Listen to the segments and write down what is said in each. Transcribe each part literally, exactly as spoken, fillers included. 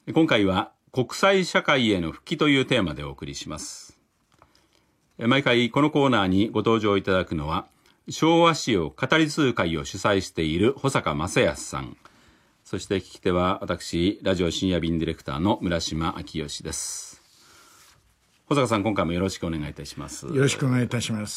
今回は国際社会への復帰というテーマでお送りします。毎回このコーナーにご登場いただくのは、昭和史を語り継ぐ会を主催している保坂正康さん、そして聞き手は私、ラジオ深夜便ディレクターの村島明義です。保坂さん、今回もよろしくお願いいたします。 よろしくお願いいたします。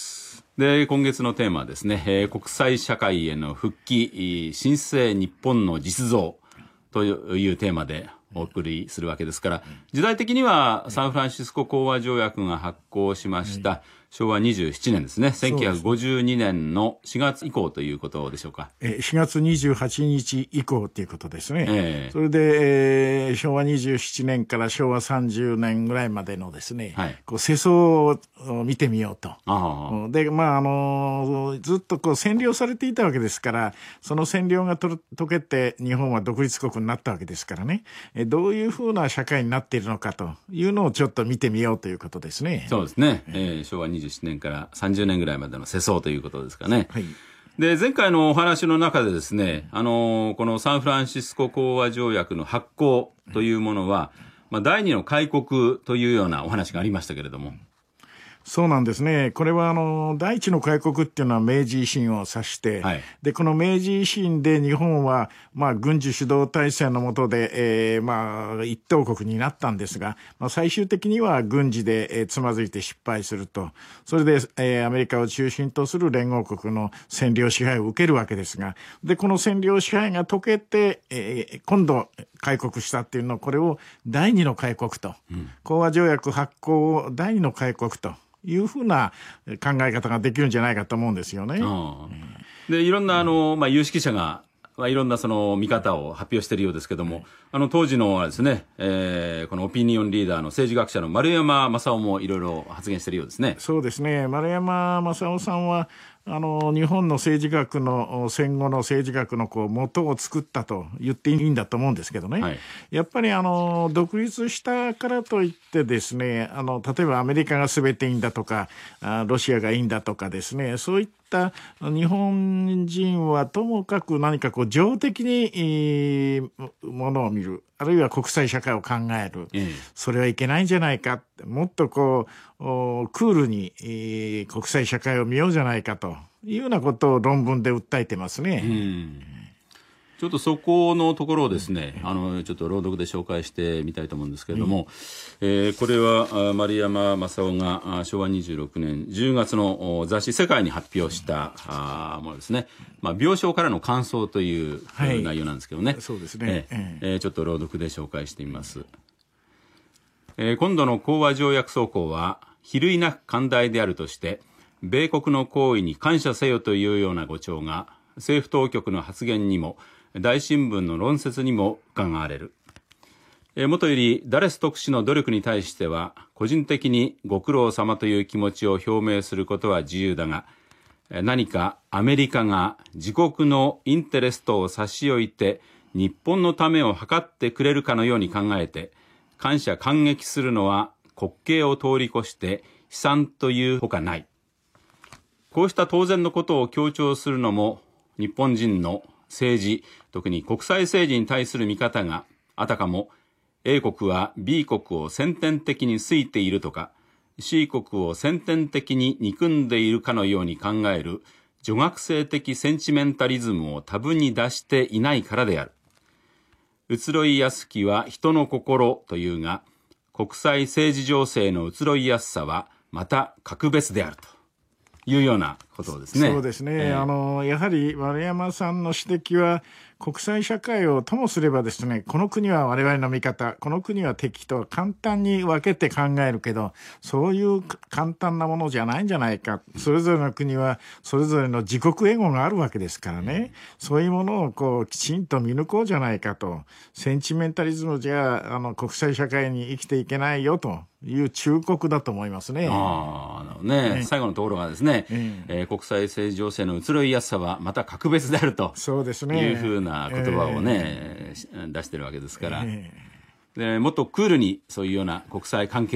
で、今月のテーマはですね、えー、国際社会への復帰、新生日本の実像というテーマでお送りするわけですから、時代的にはサンフランシスコ講和条約が発効しました、はい、しょうわにじゅうななねんですね。せんきゅうひゃくごじゅうにねんのしがつ以降ということでしょうか。 えしがつにじゅうはちにち以降ということですね。 えー、 それで、えー、しょうわにじゅうななねんからしょうわさんじゅうねんぐらいまでのですね、はい、こう世相を見てみようと。あで、まあ、あの、ずっとこう占領されていたわけですから、その占領がと解けて日本は独立国になったわけですからね、えどういうふうな社会になっているのかというのをちょっと見てみようということですね。 そうですね。えー、しょうわにじゅうななねんからさんじゅうねんぐらいまでの世相ということですかね。 はい。 で、前回のお話の中でですね、あの、このサンフランシスコ講和条約の発効というものは、まあ、第二の開国というようなお話がありましたけれども。 そうなんですね。これはあの第一の開国っていうのは明治維新を指して、はい、でこの明治維新で日本はまあ軍事主導体制の下で、えー、まあ一等国になったんですが、まあ、最終的には軍事で、えー、つまずいて失敗すると、それで、えー、アメリカを中心とする連合国の占領支配を受けるわけですが、でこの占領支配が解けて、えー、今度開国したっていうのを、これを第二の開国と、うん、講和条約発効を第二の開国というふうな考え方ができるんじゃないかと思うんですよね。 あでいろんなあの、まあ、有識者が、まあ、いろんなその見方を発表しているようですけども、はい、あの当時のですね、えー、このオピニオンリーダーの政治学者の丸山正夫もいろいろ発言しているようですね。 そうですね。丸山正夫さんはあの日本の政治学の戦後の政治学のこう元を作ったと言っていいんだと思うんですけどね、はい、やっぱりあの独立したからといってですね、あの例えばアメリカが全ていいんだとかロシアがいいんだとかですね、そういった日本人はともかく何かこう情的にものを見る、あるいは国際社会を考える、うん、それはいけないんじゃないか、もっとこうクールに、えー、国際社会を見ようじゃないかというようなことを論文で訴えてますね。うん、 ちょっとそこのところをですね、あのちょっと朗読で紹介してみたいと思うんですけれども、うんえー、これは丸山正夫がしょうわにじゅうろくねんじゅうがつの雑誌世界に発表したあものですね。まあ、病床からの感想という内容なんですけどね、 はい、そうですね、 えーえー、ちょっと朗読で紹介してみます。えー、今度の講和条約草稿は比類なく寛大であるとして米国の行為に感謝せよというような語調が政府当局の発言にも大新聞の論説にも伺われる。えー、もとよりダレス特使の努力に対しては個人的にご苦労様という気持ちを表明することは自由だが、何かアメリカが自国のインテレストを差し置いて日本のためを図ってくれるかのように考えて感謝感激するのは滑稽を通り越して悲惨というほかない。こうした当然のことを強調するのも日本人の政治、特に国際政治に対する見方があたかも A 国は B 国を先天的に好いているとか C 国を先天的に憎んでいるかのように考える女学生的センチメンタリズムをタブに出していないからである。移ろいやすきは人の心というが、国際政治情勢の移ろいやすさはまた格別であるというようなことですね。 そうですね。 えー、 あのやはり丸山さんの指摘は国際社会をともすればですね、この国は我々の味方、この国は敵と簡単に分けて考えるけど、そういう簡単なものじゃないんじゃないか。それぞれの国はそれぞれの自国エゴがあるわけですからね、そういうものをこうきちんと見抜こうじゃないかと。センチメンタリズムじゃあの国際社会に生きていけないよという忠告だと思いますね。 ああ、ね、ね、最後のところがですね、ええー、国際政治情勢の移ろいやすさはまた格別であるというふうな言葉をね、えー、出してるわけですから、えー、でもっとクールにそういうような国際関係を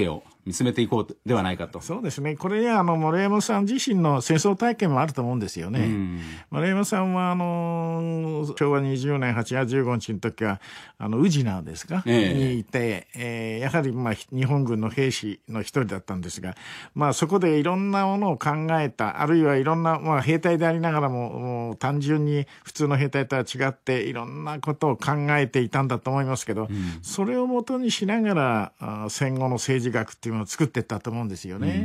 見つめていこうではないかと。 そうですね。これはあの森山さん自身の戦争体験もあると思うんですよね。うん、森山さんはあのしょうわにじゅうねんはちがつじゅうごにちの時はあの宇品ですか、えー、にいて、えー、やはりまあ日本軍の兵士の一人だったんですが、まあそこでいろんなものを考えた、あるいはいろんなまあ兵隊でありながらも、もう単純に普通の兵隊とは違っていろんなことを考えていたんだと思いますけど、うん、それをもとにしながらあ戦後の政治学っていうのを作っていったと思うんですよね。うん、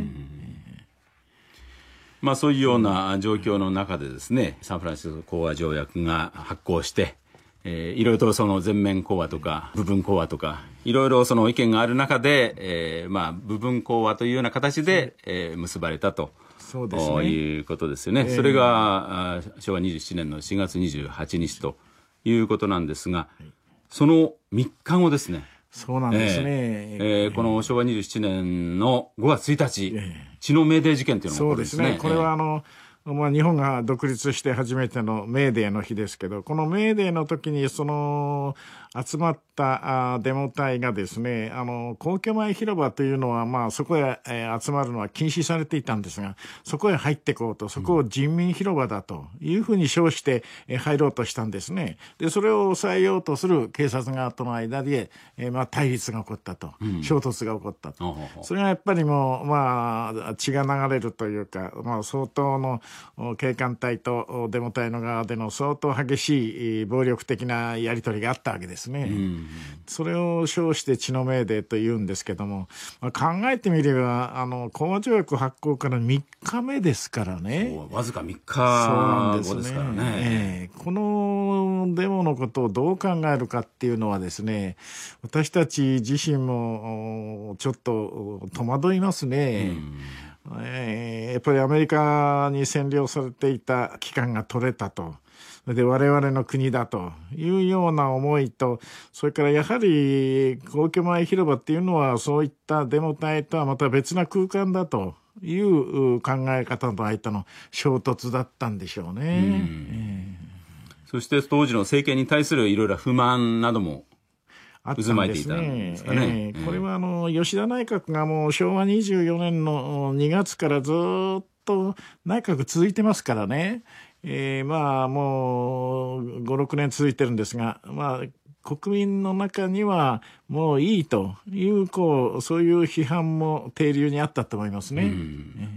まあ、そういうような状況の中でですね、サンフランシスコ講和条約が発効して、えー、いろいろとその全面講和とか部分講和とかいろいろその意見がある中で、えーまあ、部分講和というような形で、えー、結ばれたと。そうですね、いうことですよね。えー、それがしょうわにじゅうななねんのしがつにじゅうはちにちということなんですが、そのみっかごですね。 そうなんですね。 えーえー、このしょうわにじゅうななねんのごがつついたち、えー、血のメーデー事件というのが起こるんですね。 そうですね。これはあの、えーまあ、日本が独立して初めてのメーデーの日ですけど、このメーデーの時にその集まったあデモ隊がですね、あの皇居前広場というのは、まあ、そこへ、えー、集まるのは禁止されていたんですが、そこへ入っていこうと、そこを人民広場だというふうに称して、えー、入ろうとしたんですね。でそれを抑えようとする警察側との間で、えーまあ、対立が起こったと、うん、衝突が起こったと、うん、それがやっぱりもう、まあ、血が流れるというか、まあ、相当の警官隊とデモ隊の側での相当激しい暴力的なやり取りがあったわけですね。うん、それを称して血のメーデーというんですけども、まあ、考えてみればあの講和条約発効からみっかめですからね。 そうわずかみっかごですからね。 そうなんですね、えー、このデモのことをどう考えるかっていうのはですね、私たち自身もちょっと戸惑いますね。うん、えー、やっぱりアメリカに占領されていた期間が取れたと。で我々の国だというような思いと、それからやはり皇居前広場っていうのはそういったデモ隊とはまた別な空間だという考え方の間の衝突だったんでしょうね。うん、 えー、そして当時の政権に対するいろいろ不満なども渦巻いていたんですかね。 えー、これはあの吉田内閣がもうしょうわにじゅうよねんのにがつからずっと内閣続いてますからね。えー、まあもうご、ろくねん続いてるんですが、まあ国民の中にはもういいというこうそういう批判も底流にあったと思いますね。うん、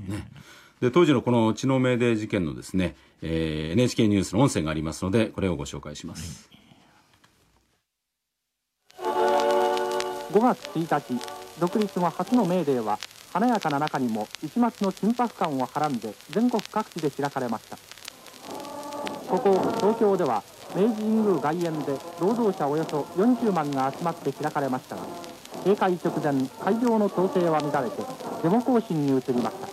ね、で当時のこの血のメーデー事件のですね、えー、エヌエイチケー ニュースの音声がありますのでこれをご紹介します。 はい、ごがつついたち、独立後初のメーデーは華やかな中にも一抹の緊迫感をはらんで全国各地で開かれました。ここ東京では明治神宮外苑で労働者およそよんじゅうまんが集まって開かれましたが、閉会直前会場の統制は乱れてデモ行進に移りました。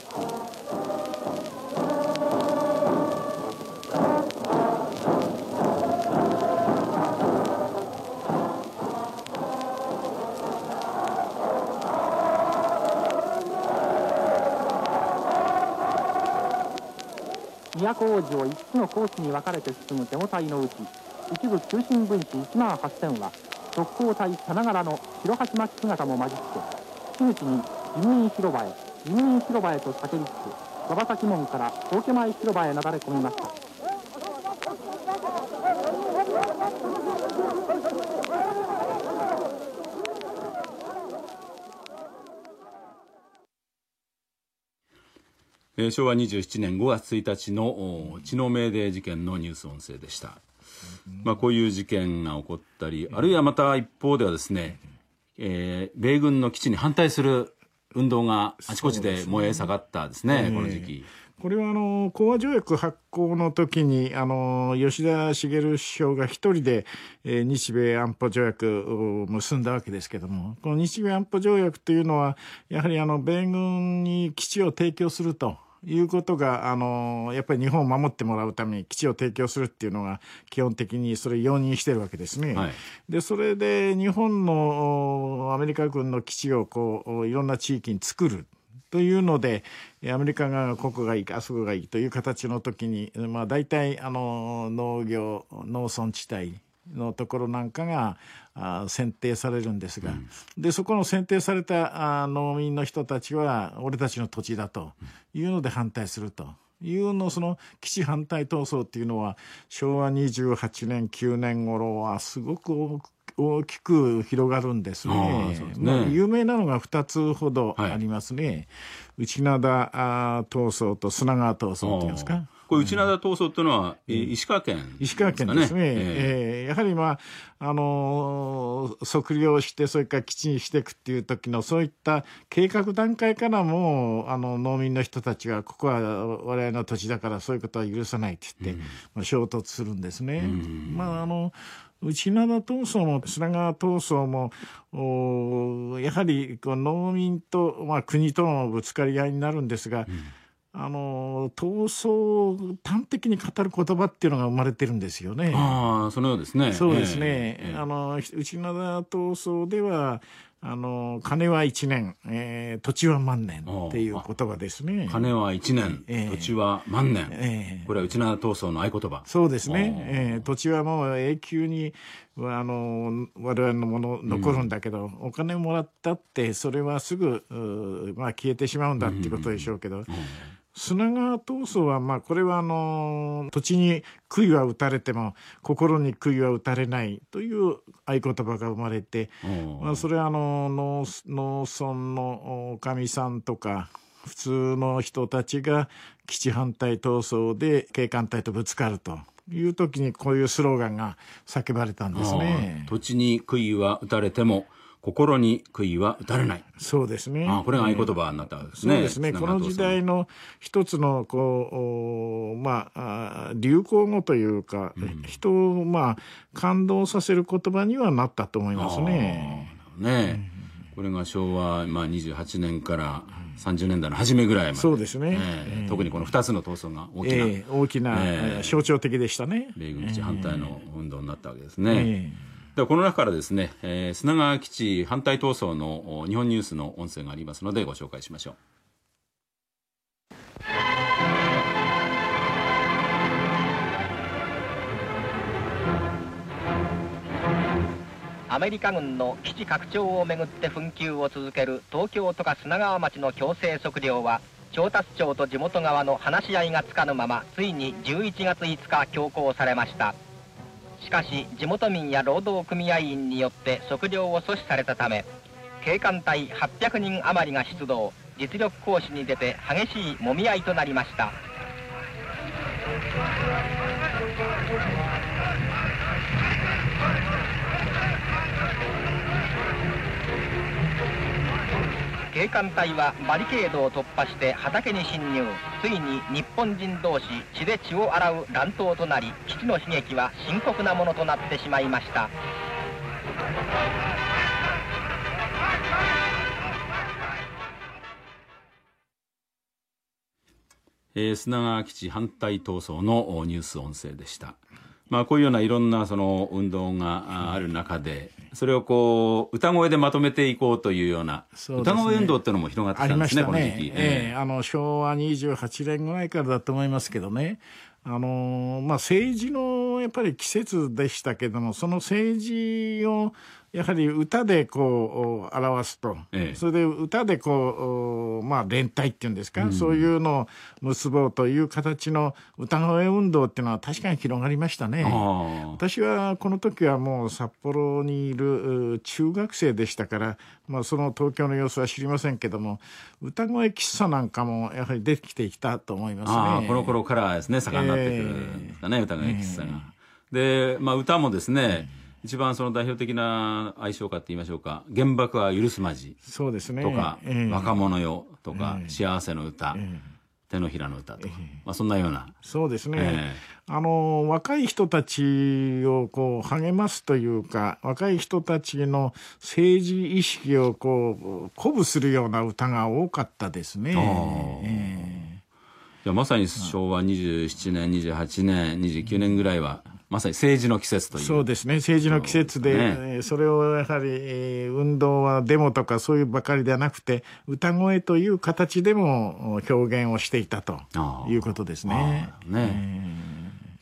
都大路をいつつのコースに分かれて進むデモ隊のうち、一部急進分子いちまんはっせんは特攻隊さながらの白鉢巻き姿も混じって口々に人民広場へ人民広場へと叫びつつ、馬場崎門から皇居前広場へなだれ込みました。 えー、しょうわにじゅうななねんごがつついたちの血のメーデー事件のニュース音声でした。まあ、こういう事件が起こったり、あるいはまた一方ではですね、えー、米軍の基地に反対する運動があちこちで燃え盛ったですね、この時期。 これはあの講和条約発効の時にあの吉田茂首相が一人で、えー、日米安保条約を結んだわけですけども、この日米安保条約というのはやはりあの米軍に基地を提供するということがあのやっぱり日本を守ってもらうために基地を提供するっていうのが基本的にそれ容認してるわけですね。はい、でそれで日本のアメリカ軍の基地をこういろんな地域に作るというので、アメリカがここがいいかあそこがいいという形の時に、まあ、大体あの農業農村地帯のところなんかがあ選定されるんですが、うん、でそこの選定されたあ農民の人たちは俺たちの土地だというので反対するというの、その基地反対闘争っていうのはしょうわにじゅうはちねんきゅうねん頃はすごく大きく大きく広がるんですね。そうですね。まあ、有名なのがふたつほどありますね。はい、内灘闘争と砂川闘争っていうんですか。 これ内灘闘争っていうのは、うん、石川県ですかね。 石川県ですね。えー、やはりまあ、あのー、測量してそれから基地にしていくっていう時のそういった計画段階からもあの農民の人たちがここは我々の土地だからそういうことは許さないって言って、うん、まあ、衝突するんですね。うん、まああの内灘闘争も砂川闘争もやはりこう農民と、まあ、国とのぶつかり合いになるんですが、うん、あの闘争を端的に語る言葉っていうのが生まれてるんですよね。 ああ、そのようですね。 そうですね。えー、あの内灘闘争ではあの金はいちねん、えー、土地は万年っていう言葉ですね。 金はいちねん、えー、土地は万年、えー、これは内灘闘争の合言葉。 そうですね、えー、土地はもう永久にあの我々のもの残るんだけど、うん、お金もらったってそれはすぐ、まあ、消えてしまうんだっていうことでしょうけど、うんうん、砂川闘争は、まあ、これはあの土地に杭は打たれても心に杭は打たれないという合言葉が生まれて、まあ、それはあの 農, 農村のおかみさんとか普通の人たちが基地反対闘争で警官隊とぶつかるという時にこういうスローガンが叫ばれたんですね。 土地に杭は打たれても心に杭は打たれない。 そうですね。 ああ、これが合言葉になったわけですね。 そうですね。この時代の一つのこうまあ流行語というか、うん、人をまあ感動させる言葉にはなったと思いますね。 ね、うん、これがしょうわまあにじゅうはちねんからさんじゅうねんだいの初めぐらいまで。 そうですね。 えー、特にこのふたつの闘争が大きな、えー、大きな、えー、象徴的でしたね。 米軍基地反対の運動になったわけですね。えーではこの中からですね、えー、砂川基地反対闘争の日本ニュースの音声がありますのでご紹介しましょう。 アメリカ軍の基地拡張をめぐって紛糾を続ける東京都か砂川町の強制測量は調達庁と地元側の話し合いがつかぬままついにじゅういちがついつか強行されました。しかし地元民や労働組合員によって測量を阻止されたため警官隊はっぴゃくにん余りが出動、実力行使に出て激しいもみ合いとなりました。警官隊はバリケードを突破して畑に侵入、ついに日本人同士血で血を洗う乱闘となり基地の悲劇は深刻なものとなってしまいました。 えー、砂川基地反対闘争のニュース音声でした。まあ、こういうようないろんなその運動がある中でそれをこう歌声でまとめていこうというような歌声運動っていうのも広がってきたんですね。 ありましたね。この時期、えー、あのしょうわにじゅうはちねんぐらいからだと思いますけどね、あのまあ、政治のやっぱり季節でしたけどもその政治をやはり歌でこう表すと、ええ、それで歌でこう、まあ、連帯っていうんですか、うん、そういうのを結ぼうという形の歌声運動っていうのは確かに広がりましたね。私はこの時はもう札幌にいる中学生でしたから、まあ、その東京の様子は知りませんけども歌声喫茶なんかもやはり出てきてきたと思いますね。 あこの頃からですね盛んになってくるんですかね、えー、歌声喫茶が、えー、で、まあ、歌もですね、えー一番その代表的な愛称歌って言いましょうか、原爆は許すまじそうですねとか、 えー、 若者よとか、 えー、 幸せの歌、えー、手のひらの歌とか、えーまあ、そんなようなそうですね、えー、あの若い人たちをこう励ますというか若い人たちの政治意識をこう鼓舞するような歌が多かったですね。えー、いやまさに昭和にじゅうななねんにじゅうはちねんにじゅうきゅうねんぐらいはまさに政治の季節という。 そうですね、政治の季節で、ね、それをやはり、えー、運動はデモとかそういうばかりではなくて歌声という形でも表現をしていたということですね。 ね、えー、そ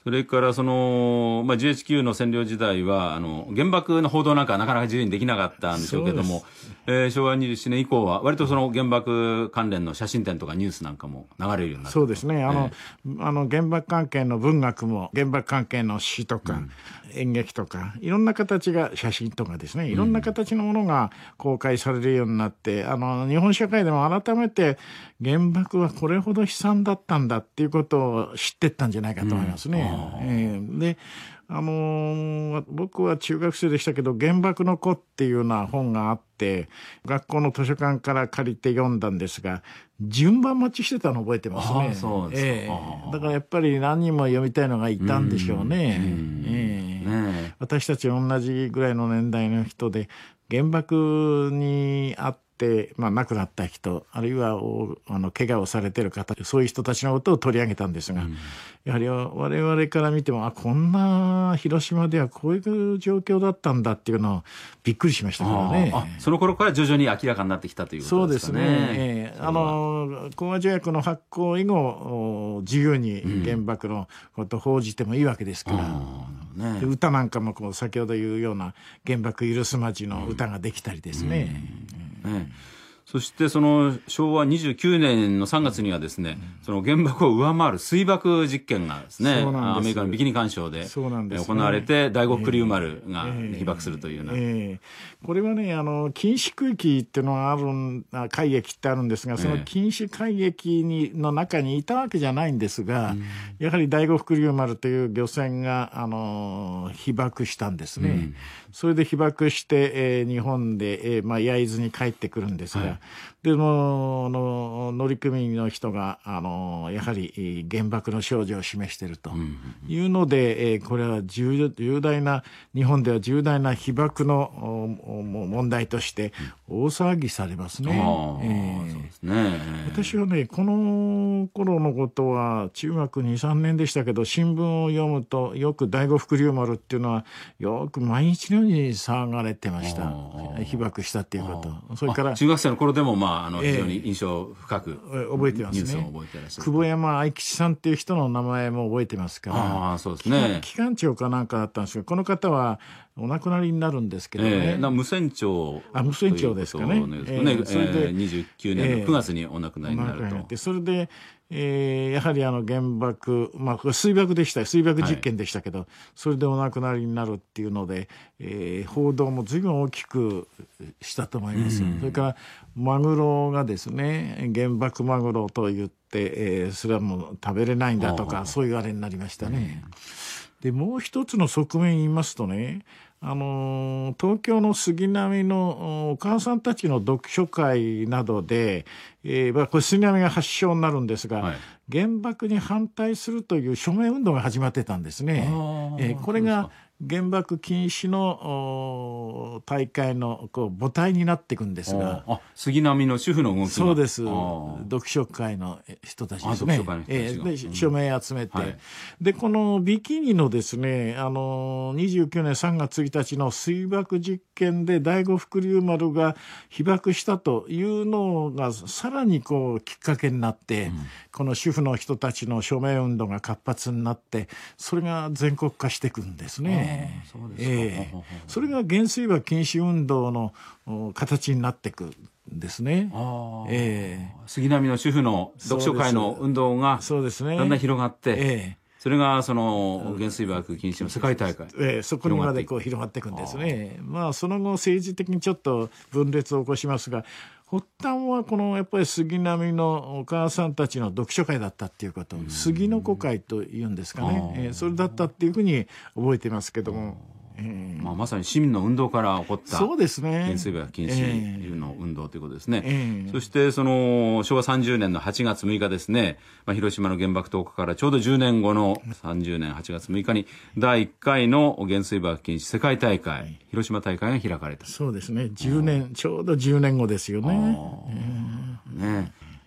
それからその、まあ、ジーエイチキュー の占領時代はあの原爆の報道なんかはなかなか自由にできなかったんでしょうけども、えー、しょうわにじゅうななねん以降は割とその原爆関連の写真展とかニュースなんかも流れるようになった。 そうですね、あの、えー、あの原爆関係の文学も原爆関係の詩とか、うん、演劇とかいろんな形が写真とかですね、いろんな形のものが公開されるようになって、うん、あの日本社会でも改めて原爆はこれほど悲惨だったんだっていうことを知っていったんじゃないかと思いますね。うんえー、であのー、僕は中学生でしたけど原爆の子っていうような本があって学校の図書館から借りて読んだんですが順番待ちしてたの覚えてますね。 あそうですか、えー、だからやっぱり何人も読みたいのがいたんでしょうね。うん、えーね、私たち同じぐらいの年代の人で原爆にあってまあ、亡くなった人あるいはあの怪我をされている方そういう人たちのことを取り上げたんですが、うん、やはり我々から見てもあこんな広島ではこういう状況だったんだっていうのをびっくりしましたからね。 あその頃から徐々に明らかになってきたということですかね。 そうですね、えー、あの講和条約の発効以後自由に原爆のことを報じてもいいわけですから、うんね、で歌なんかもこう先ほど言うような原爆許すまじの歌ができたりですね、 うんうんね、そしてそのしょうわにじゅうきゅうねんのさんがつにはですね、うん、その原爆を上回る水爆実験がですねアメリカのビキニ環礁で行われて第五福竜丸が被爆するというような、えーえー、これはねあの禁止区域っていうのがある海域ってあるんですがその禁止海域にの中にいたわけじゃないんですが、えー、やはり第五福竜丸という漁船があの被爆したんですね、うん、それで被爆して、えー、日本で、えーまあ、焼津に帰ってくるんですが、はいでもの乗組員の人があのやはり原爆の少女を示しているというので、えー、これは 重, 重大な日本では重大な被爆の問題として大騒ぎされますね。えー、そうですね。私はねこの頃のことは中学 にさんねんでしたけど新聞を読むとよく第五福竜丸っていうのはよく毎日のように騒がれてました。被爆したっていうこと。それから中学生の頃でもまああの非常に印象深く、 えー、覚えてますね。 ニュースを覚えてらっしゃる。 久保山愛吉さんっていう人の名前も覚えてますから。 あそうですね。 機関長かなんかだったんですけどこの方はお亡くなりになるんですけどね、 えー、な無線長あ無線長ですかね。 えー、それで、えー、にじゅうきゅうねんのくがつにお亡くなりになると、 えー、それで、えー、やはりあの原爆、まあ、水爆でした水爆実験でしたけど、はい、それでお亡くなりになるっていうので、えー、報道も随分大きくしたと思います、うん、それからマグロがですね原爆マグロと言って、えー、それはもう食べれないんだとかそういうあれになりましたね、うん、でもう一つの側面言いますとねあの東京の杉並のお母さんたちの読書会などで、えーまあ、これ杉並が発祥になるんですが、はい、原爆に反対するという署名運動が始まってたんですね。えー、これが原爆禁止の大会のこう母体になっていくんですがあ杉並の主婦の動きがそうです読書会の人たちですね。えー、で署名集めて、うんはい、でこのビキニのですねあのにじゅうきゅうねんさんがつついたちの水爆実験で第五福竜丸が被爆したというのがさらにこうきっかけになって、うん、この主婦の人たちの署名運動が活発になってそれが全国化していくんですね。そうですか、えー、それが原水爆禁止運動の形になっていくんですね。 あ、えー、杉並の主婦の読書会の運動がだんだん広がって、えーそれがその原水爆禁止の世界大会、 えー、そこにまでこう広がっていくんですね。まあその後政治的にちょっと分裂を起こしますが発端はこのやっぱり杉並のお母さんたちの読書会だったっていうこと、杉の子会というんですかね、えー、それだったっていうふうに覚えてますけども、 えーまあ、まさに市民の運動から起こった原水爆禁止の運動ということですね、えー、そしてそのしょうわさんじゅうねんのはちがつむいかですね、まあ、広島の原爆投下からちょうどじゅうねんごのさんじゅうねんはちがつむいかにだいいっかいの原水爆禁止世界大会、はい、広島大会が開かれた。 そうですねじゅうねんちょうどじゅうねんごですよね、 えー、ね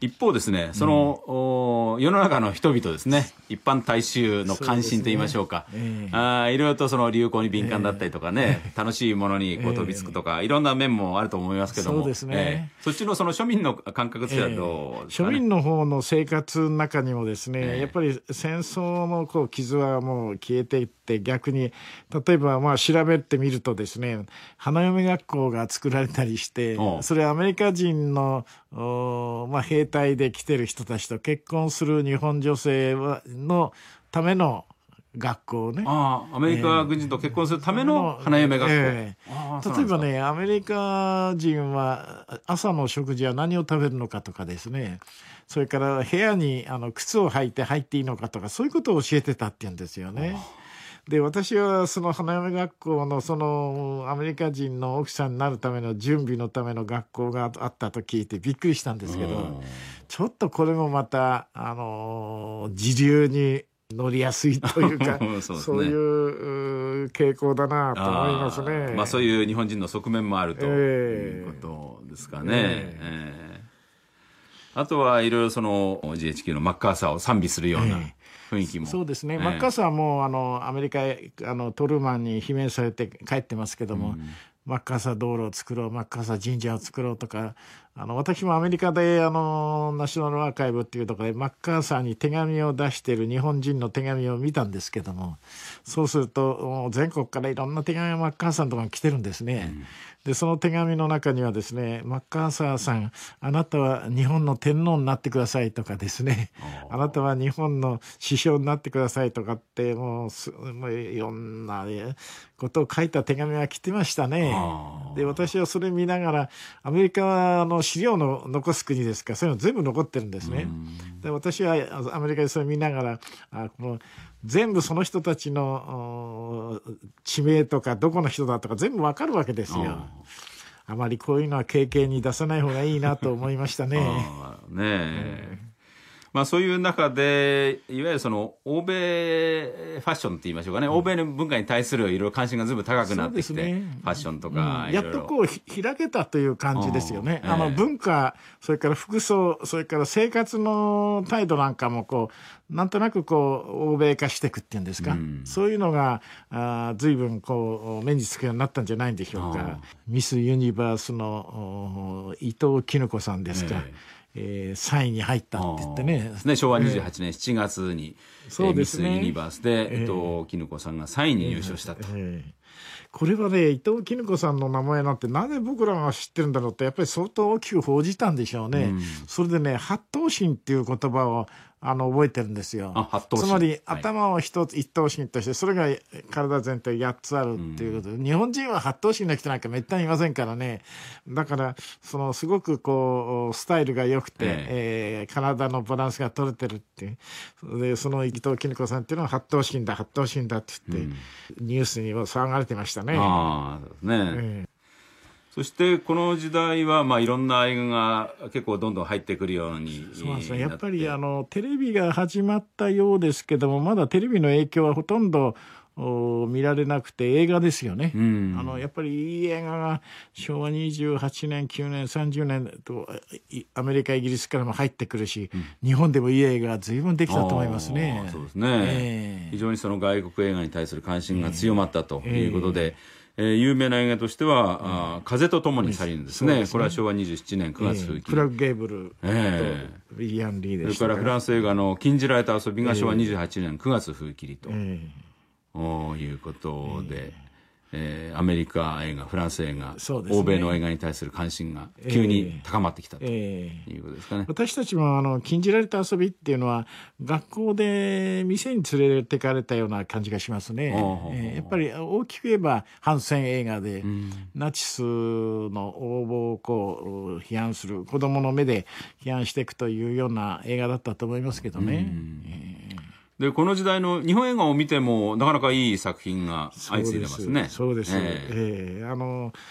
一方ですね、その、うん、世の中の人々ですね、一般大衆の関心といいましょうか、う、ねえー、あいろいろとその流行に敏感だったりとかね、えー、楽しいものにこう飛びつくとか、えー、いろんな面もあると思いますけども、 そうですね、 えー、そっちのその庶民の感覚というのはどうですかね。 えー、庶民の方の生活の中にもですね、えー、やっぱり戦争のこう傷はもう消えていって、逆に例えばまあ調べてみるとですね、花嫁学校が作られたりして、それアメリカ人の、まあ、兵隊で来てる人たちと結婚する日本女性のための学校ね。 ああ、アメリカ軍人と結婚するための花嫁学校、えー、例えばね、アメリカ人は朝の食事は何を食べるのかとかですね、それから部屋にあの靴を履いて入っていいのかとか、そういうことを教えてたって言うんですよね。で、私はその花嫁学校のそのアメリカ人の奥さんになるための準備のための学校があったと聞いてびっくりしたんですけど、ちょっとこれもまたあの時流に乗りやすいというかそう、ね、そういう傾向だなと思いますね。 まあ、そういう日本人の側面もあるということですかね。えーえー、あとはいろいろその ジーエイチキュー のマッカーサーを賛美するような、えー雰囲気もそうですね、えー、マッカーサーもあのアメリカへあのトルーマンに罷免されて帰ってますけども、うん、マッカーサー道路を作ろう、マッカーサー神社を作ろうとか、あの私もアメリカであのナショナルアーカイブっていうところでマッカーサーに手紙を出している日本人の手紙を見たんですけども、そうすると全国からいろんな手紙がマッカーサーのところに来てるんですね、うん、でその手紙の中にはですね、マッカーサーさん、あなたは日本の天皇になってくださいとかですね、あなたは日本の首相になってくださいとかって、もうすもういろんなことを書いた手紙が来てましたね。で私はそれ見ながら、アメリカはの資料の残す国ですから、そういうの全部残ってるんですね。で私はアメリカでそれ見ながら、あこの全部その人たちの地名とかどこの人だとか全部わかるわけですよ。あまりこういうのは軽々に出さない方がいいなと思いましたね。 あねえ、うんまあ、そういう中でいわゆるその欧米ファッションって言いましょうかね、うん、欧米の文化に対するいろいろ関心がずいぶん高くなってきて、ね、ファッションとか、 うん、やっとこう開けたという感じですよね。あの文化、それから服装、それから生活の態度なんかもこうなんとなくこう欧米化していくっていうんですか、うん、そういうのがあ随分こう目につくようになったんじゃないんでしょうか。ミスユニバースの伊藤絹子さんですか、えーえー、さんいに入ったって言ってね、 ねしょうわにじゅうはちねんしちがつに、えーえー、ミスユニバースで伊藤絹子さんがさんいに入賞したと、えーえー、 これはね、伊藤絹子さんの名前なんてなぜ僕らが知ってるんだろうって、やっぱり相当大きく報じたんでしょうね、うん、それでね、八頭身っていう言葉をあの覚えてるんですよ。 あ、八頭身。 つまり、はい、頭を一つ一頭身として、それが体全体やっつあるっていうことで、うん、日本人は八頭身の人なんかめったにいませんからね。だからそのすごくこうスタイルが良くて、えーえー、体のバランスが取れてるっていう。でその伊藤絹子さんっていうのは八頭身だ八頭身だって言って、うん、ニュースにも騒がれてましたね。 ああ、ね。えーそしてこの時代はまあいろんな映画が結構どんどん入ってくるようになって、 そうですね、やっぱりあのテレビが始まったようですけども、まだテレビの影響はほとんど見られなくて映画ですよね、うん、あのやっぱりいい映画がしょうわにじゅうはちねんきゅうねんさんじゅうねんとアメリカイギリスからも入ってくるし、うん、日本でもいい映画が随分できたと思いますね。 そうですね、えー、非常にその外国映画に対する関心が強まったということで、えーえーえー、有名な映画としては、うん、あ風と共に去りぬですね。これはしょうわにじゅうななねんくがつ風紀、えー、 クラーク・ゲーブルと、えー、ウィリアン・リーでしたから。 それからフランス映画の禁じられた遊びがしょうわにじゅうはちねんくがつ風切りと、えー、いうことで、えー、アメリカ映画、フランス映画、ね、欧米の映画に対する関心が急に高まってきたということですかね。 えーえー、私たちもあの禁じられた遊びっていうのは学校で店に連れてかれたような感じがしますね。えー、やっぱり大きく言えば反戦映画で、うん、ナチスの横暴をこう批判する、子供の目で批判していくというような映画だったと思いますけどね。うん、えーでこの時代の日本映画を見てもなかなかいい作品が相次いでますね。 そうです、そうです、えーえー、あの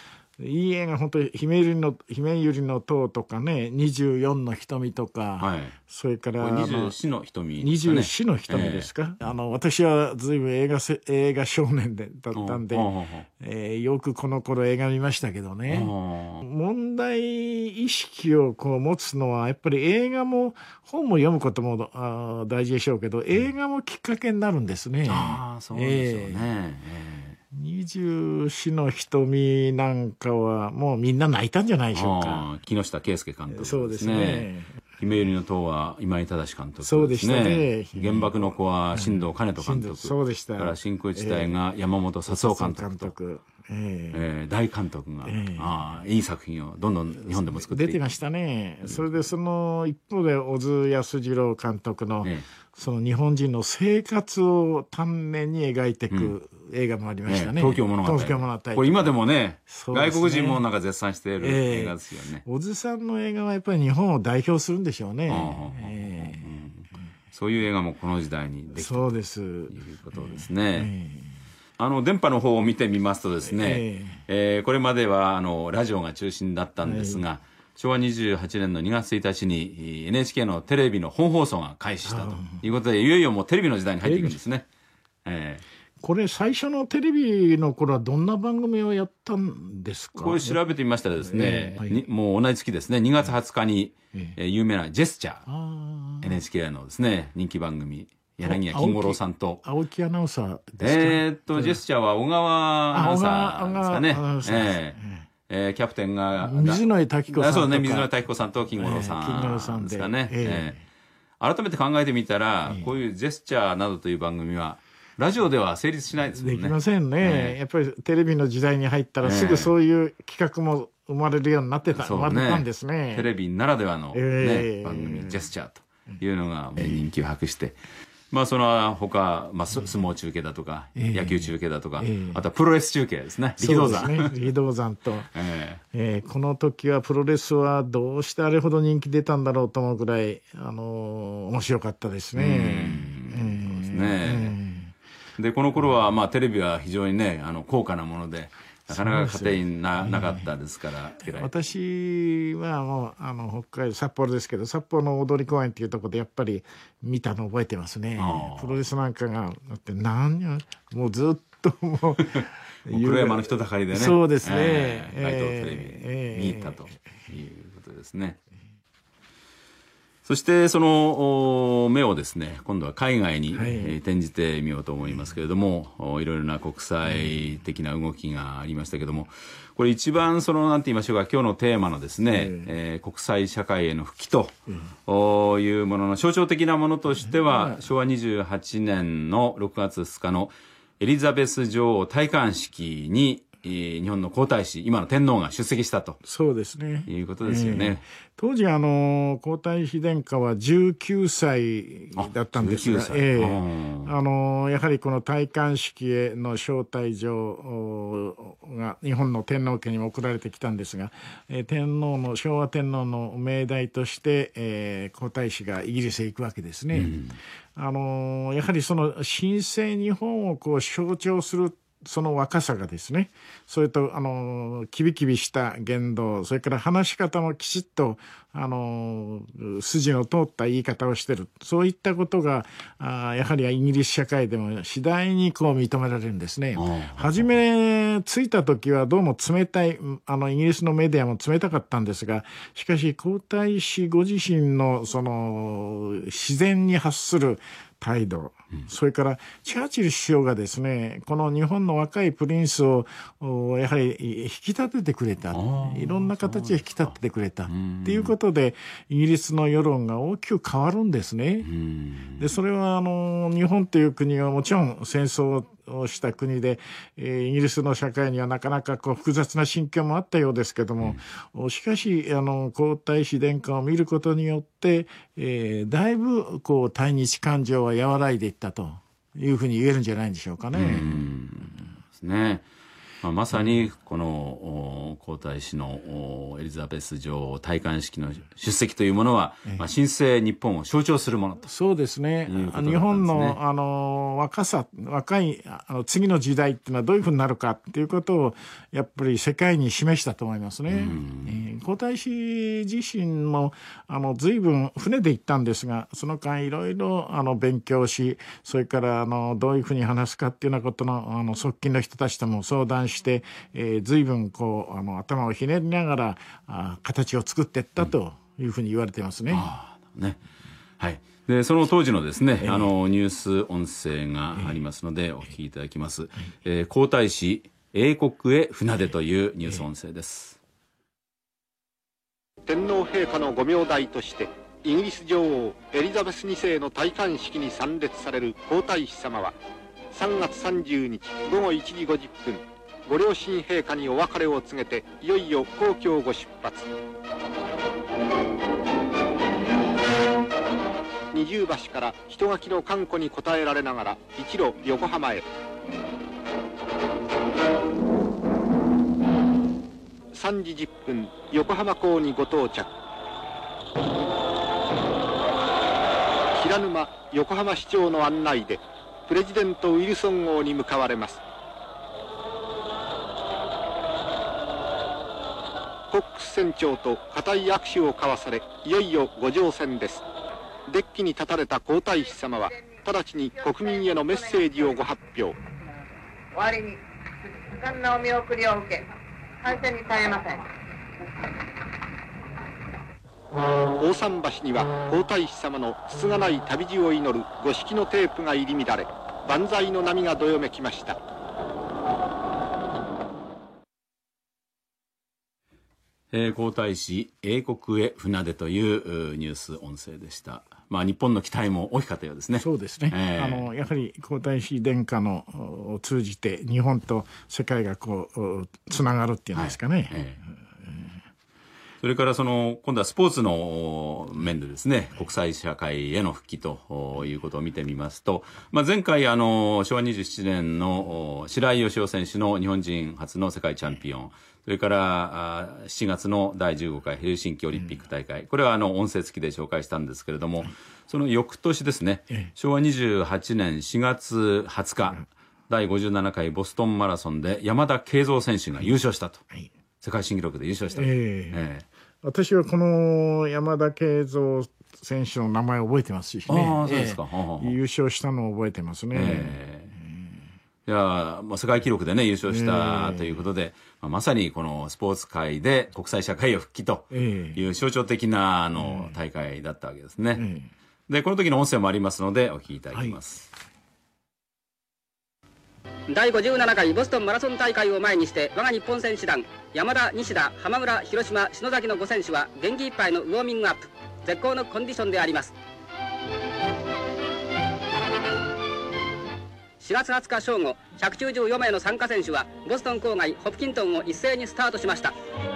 いい映画、本当に姫ゆりの姫ゆりの塔とかね、にじゅうよんの瞳とか、はい、それからにじゅうよんの瞳ですかね。 にじゅうよんの瞳ですか。えー、あの私はずいぶん映画映画少年でだったんで、えー、よくこの頃映画見ましたけどね。問題意識をこう持つのはやっぱり映画も本も読むこともあ大事でしょうけど、映画もきっかけになるんですね。 ああ、そうですよね。 えーにじゅうよんの瞳なんかはもうみんな泣いたんじゃないでしょうか。 木下圭介監督ですね。 そうですね。 姫ゆりの塔は今井正監督ですね。 そうでしたね。 原爆の子は新藤兼人監督。 そうでした。 から真空地帯が山本佐夫監督と、 監督えーえー、大監督が、えー、あいい作品をどんどん日本でも作っていく。 出てましたね。それでその一方で小津安二郎監督の、えー、その日本人の生活を丹念に描いていく映画もありましたね。 えー、東京物語。 東京物語。 これ今でもね、ね外国人もなんか絶賛している映画ですよね。 えー、小津さんの映画はやっぱり日本を代表するんでしょうね。 えーうん、そういう映画もこの時代にできたそうですということですね。えーあの電波の方を見てみますとですね、えーえー、これまではあのラジオが中心だったんですが、はい、しょうわにじゅうはちねんのにがつついたちに エヌエイチケー のテレビの本放送が開始したということで、いよいよもうテレビの時代に入っていくんですね。えー、これ最初のテレビの頃はどんな番組をやったんですか？ これ調べてみましたらですね、えーはい、もう同じ月ですね、にがつはつかに、えー、有名なジェスチャー エヌエイチケー のですね人気番組、柳家金五郎さんと青木アナウンサーですか？ えー、っとジェスチャーは小川アナウンサーですかね。えーえー、キャプテンが水野滝子さんとか、 そうね、水野滝子さんと金五郎さんですかね。えーえー、改めて考えてみたら、えー、こういうジェスチャーなどという番組はラジオでは成立しないですもんね。 できませんね、えー、やっぱりテレビの時代に入ったらすぐそういう企画も生まれるようになってた、えー、生まれたんですね。 テレビならではの、ねえー、番組ジェスチャーというのが人気を博して、まあその他、まあ、相撲中継だとか、えー、野球中継だとか、えー、あとはプロレス中継ですね。力道山。 ね、力道山と、えーえー、この時はプロレスはどうしてあれほど人気出たんだろうと思うぐらい、あのー、面白かったですね。 うん、えー、そうですね。えー、でこの頃はまあテレビは非常にね、あの高価なもので。なかなか家庭に な,、ね、なかったですから、 えー、私はもうあの北海道札幌ですけど、札幌の大通公園っていうところでやっぱり見たの覚えてますね。プロレスなんかがあって何やもうずっともう黒山の人だかりでね、 そうですね、 えー、街頭テレビに行ったということですね。そしてその目をですね、今度は海外に転じてみようと思いますけれども、はい、いろいろな国際的な動きがありましたけれども、これ一番そのなんて言いましょうか、今日のテーマのですね、えー、国際社会への復帰というものの象徴的なものとしては、しょうわにじゅうはちねんのろくがつふつかのエリザベス女王戴冠式に日本の皇太子、今の天皇が出席したと。 そうですね。 いうことですよね。えー、 当時あの皇太子殿下はじゅうきゅうさいだったんですが、えー、あのやはりこの戴冠式への招待状が日本の天皇家にも送られてきたんですが、えー、天皇の昭和天皇の命題として、えー、皇太子がイギリスへ行くわけですね。うん、あのやはりその新生日本をこう象徴するその若さがですね、それとあのキビキビした言動、それから話し方もきちっとあの筋の通った言い方をしている、そういったことがあやはりイギリス社会でも次第にこう認められるんですね。初め着いた時はどうも冷たい、あのイギリスのメディアも冷たかったんですが、しかし皇太子ご自身のその自然に発する態度、それからチャーチル首相がですね、この日本の若いプリンスをやはり引き立ててくれた、いろんな形で引き立ててくれたっていうことで、イギリスの世論が大きく変わるんですね。でそれはあの日本という国はもちろん戦争をした国で、えー、イギリスの社会にはなかなかこう複雑な心境もあったようですけども、うん、しかしあの皇太子殿下を見ることによって、えー、だいぶこう対日感情は和らいでいったというふうに言えるんじゃないんでしょうかね。 うんですね。 まあ、まさにこの皇太子のエリザベス女王戴冠式の出席というものは、ええ、まあ、新生日本を象徴するものと。 そうですね。日本の、あの若さ若いあの次の時代っていうのはどういうふうになるかっていうことをやっぱり世界に示したと思いますね。えー、皇太子自身もあの随分船で行ったんですが、その間いろいろあの勉強し、それからあのどういうふうに話すかっていうようなことの、あの側近の人たちとも相談して、えー、随分こうあの頭をひねりながらあ形を作っていったというふうに言われていますね。うん、あね、はい。でその当時のですね、えー、あのニュース音声がありますので、えー、お聞きいただきます。えー、皇太子英国へ船出というニュース音声です。 えー、天皇陛下のご名代としてイギリス女王エリザベスにせいの戴冠式に参列される皇太子様はさんがつさんじゅうにちごごいちじごじゅっぷん、ご両親陛下にお別れを告げていよいよ皇居をご出発。二重橋から人垣の歓呼に応えられながら一路横浜へ。さんじじゅっぷん、横浜港にご到着。平沼横浜市長の案内でプレジデントウィルソン号に向かわれます。コックス船長と固い握手を交わされ、いよいよご乗船です。デッキに立たれた皇太子様は直ちに国民へのメッセージをご発表。終わりに悲惨なお見送りを受け、感謝に耐えません。 大桟橋には皇太子様のつつがない旅路を祈る五色のテープが入り乱れ、万歳の波がどよめきました。 えー、皇太子英国へ船出というニュース音声でした。まあ、日本の期待も大きかったようですね。 そうですね、えー、あのやはり皇太子殿下のを通じて日本と世界がこうつながるっていうんですかね、はい、えーそれからその今度はスポーツの面でですね、国際社会への復帰ということを見てみますと、まあ、前回あのしょわにじゅうななねんの白井義雄選手の日本人初の世界チャンピオン、それからしちがつのだいじゅうごかいヘルシンキオリンピック大会、これはあの音声付きで紹介したんですけれども、その翌年ですね、しょわにじゅうはちねんしがつはつか、だいごじゅうななかいボストンマラソンで山田圭三選手が優勝したと、世界新記録で優勝したと、えーえー私はこの山田圭三選手の名前を覚えてますしね。 ああ、そうですか。 えー、優勝したのを覚えてますね。 えー、いや、まあ、世界記録でね優勝したということで、えーまあ、まさにこのスポーツ界で国際社会へ復帰という象徴的なあの大会だったわけですね。えー、でこの時の音声もありますのでお聞きいただきます。はい、 だいごじゅうななかいボストンマラソン大会を前にして我が日本選手団山田、西田、浜村、広島、篠崎のご選手は元気いっぱいのウォーミングアップ、絶好のコンディションであります。しがつはつか正午、ひゃくきゅうじゅうよんめいの参加選手はボストン郊外ホプキントンを一斉にスタートしました。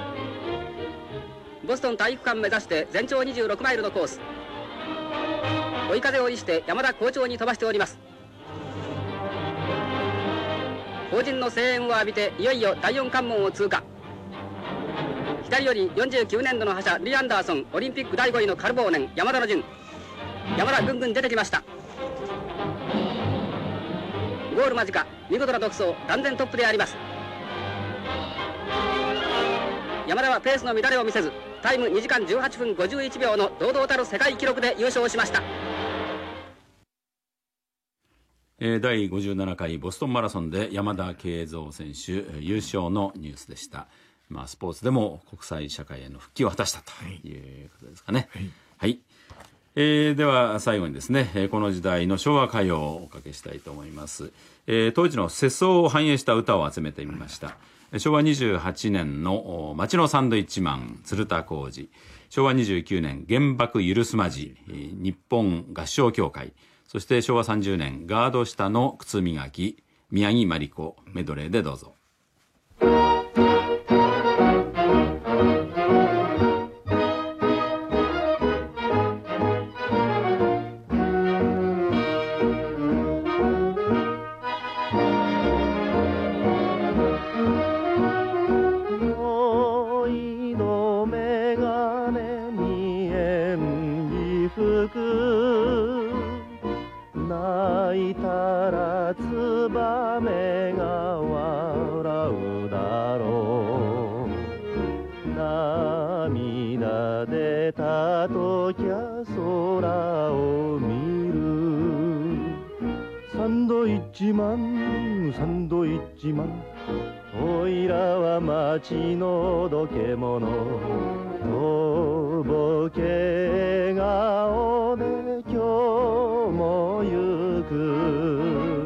ボストン体育館目指して全長にじゅうろくマイルのコース、追い風を意して山田好調に飛ばしております。後陣の声援を浴びていよいよだいよん関門を通過。左よりよんじゅうきゅうねんどの覇者リー・アンダーソン、オリンピックだいごいのカルボーネン、山田の順、山田ぐんぐん出てきました。ゴール間近、見事な独走、断然トップであります。山田はペースの乱れを見せずタイムにじかんじゅうはっぷんごじゅういちびょうの堂々たる世界記録で優勝しました。 えー、だいごじゅうななかいボストンマラソンで山田圭三選手優勝のニュースでした。まあ、スポーツでも国際社会への復帰を果たしたということですかね。はい、はい、えー、では最後にですね、この時代の昭和歌謡をおかけしたいと思います。えー、当時の世相を反映した歌を集めてみました。しょうわにじゅうはちねんの町のサンドイッチマン鶴田浩二、しょうわにじゅうきゅうねん原爆許すまじ日本合唱協会、そしてしょうわさんじゅうねんガード下の靴磨き宮城真理子メドレーでどうぞ。 涙出たときゃ空を見る。サンドイッチマンサンドイッチマン、おいらは街のどけ者、とぼけ顔で今日も行く。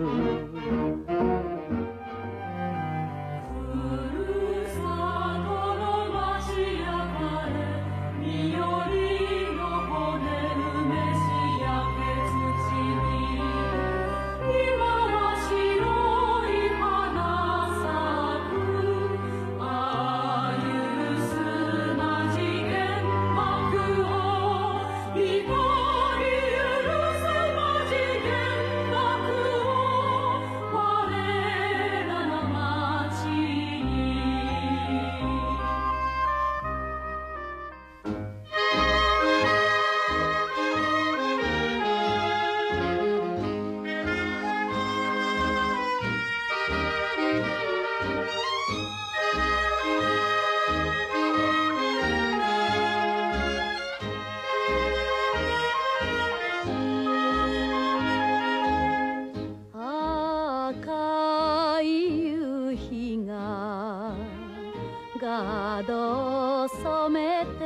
ガード染めて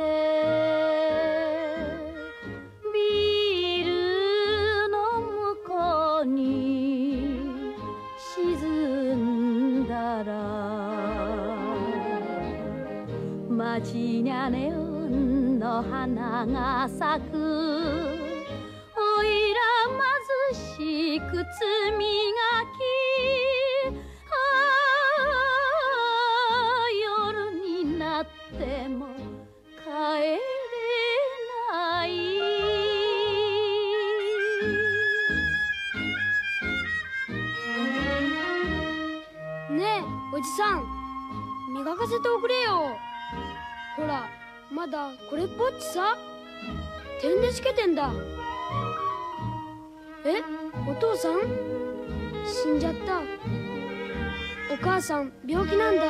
ビルの向こうに沈んだら、街にゃネオンの花が咲く。おいら貧しく靴磨き、でも帰れない。ねえおじさん、磨かせておくれよ。ほらまだこれっぽっちさ、点でつけてんだ。え、お父さん死んじゃった。お母さん病気なんだ。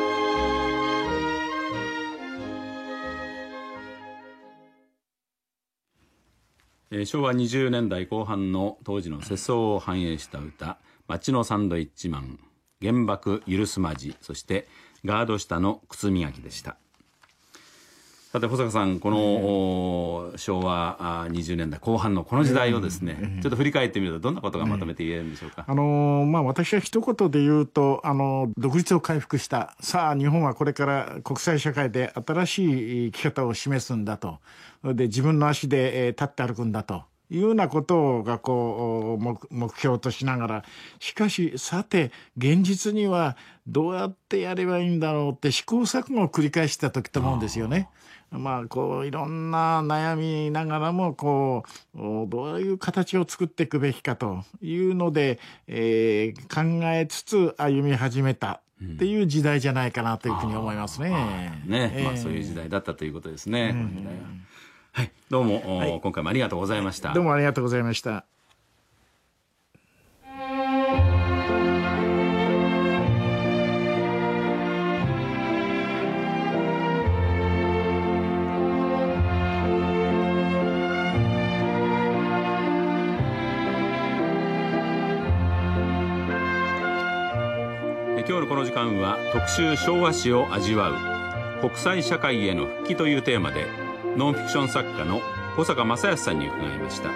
えー、しょうわにじゅうねんだいこう半の当時の世相を反映した歌、街のサンドイッチマン、原爆許すまじ、そしてガード下の靴磨きでした。さて保坂さん、この、ね、しょうわにじゅうねんだいこう半のこの時代をですね、ね、ちょっと振り返ってみるとどんなことがまとめて言えるんでしょうか。 ね、あのーまあ、私は一言で言うと、あのー、独立を回復した、さあ日本はこれから国際社会で新しい生き方を示すんだと、で自分の足で、えー、立って歩くんだというようなことがこう 目, 目標としながら、しかしさて現実にはどうやってやればいいんだろうって試行錯誤を繰り返した時と思うんですよね。まあこういろんな悩みながらもこうどういう形を作っていくべきかというので、えー、考えつつ歩み始めたっていう時代じゃないかなというふうに思いますね。 ね、えーまあ、そういう時代だったということですね。うん、はい、どうも、はい、今回もありがとうございました。 どうもありがとうございました。 今日のこの時間は特集昭和史を味わう国際社会への復帰というテーマでノンフィクション作家の保坂正康さんに伺いました。